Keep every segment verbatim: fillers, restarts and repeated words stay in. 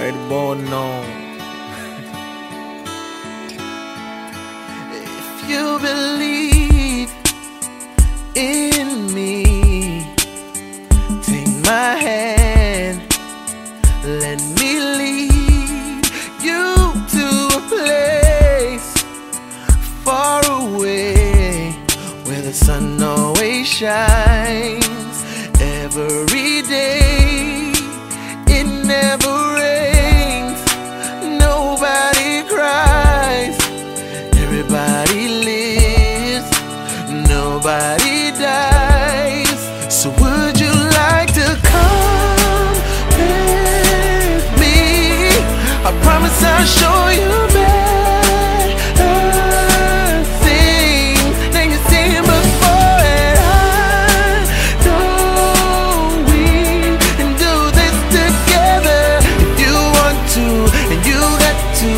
already born on. If you believe in me, take my hand, let me lead you to a place far away, where the sun always shines every day. It never rains, nobody cries, everybody lives, nobody dies. So would you like to come with me? I promise I'll show you better things than you've seen before. And I know we can do this together if you want to, and you got to.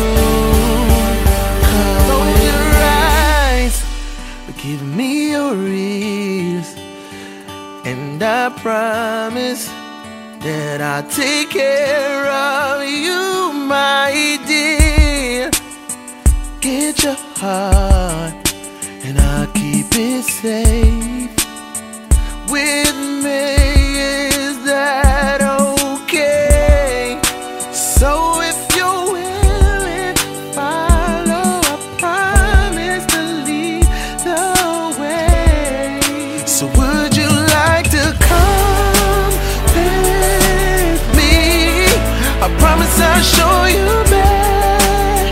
Close your eyes, but give me your ears, and I promise that I'll take care of you, my dear. Get your heart, and I'll keep it safe with me. Is that okay? So if you're willing, follow, I promise to lead the way. So would you like to come with me? I promise I'll show you better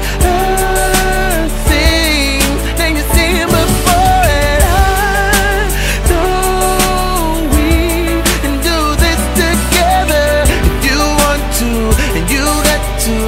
things than you've seen before. And I know we can do this together if you want to, and you got to.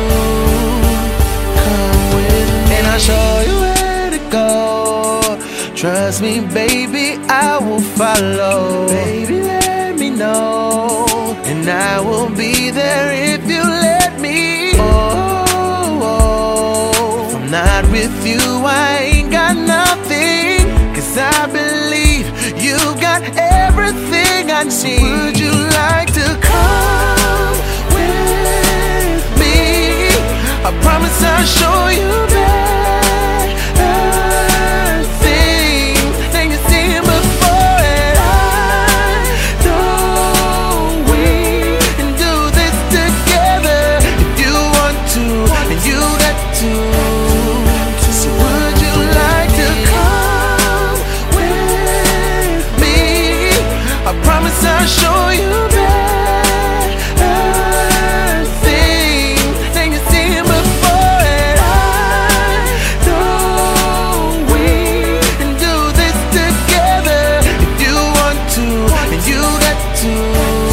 Come with me, and I'll show you where to go. Trust me, baby, I will follow. Baby, let me know, and I will be there if you let me. Oh, oh. If I'm not with you, I ain't got nothing, 'cause I believe you got everything I need. Would you like to come with me? I promise I'll show you better things than you've seen before. And I know we can do this together if you want to, and you got to. So would you like to come with me? I promise I'll show you better things than you've seen before. And I know we can do this together if you want to, and you got to.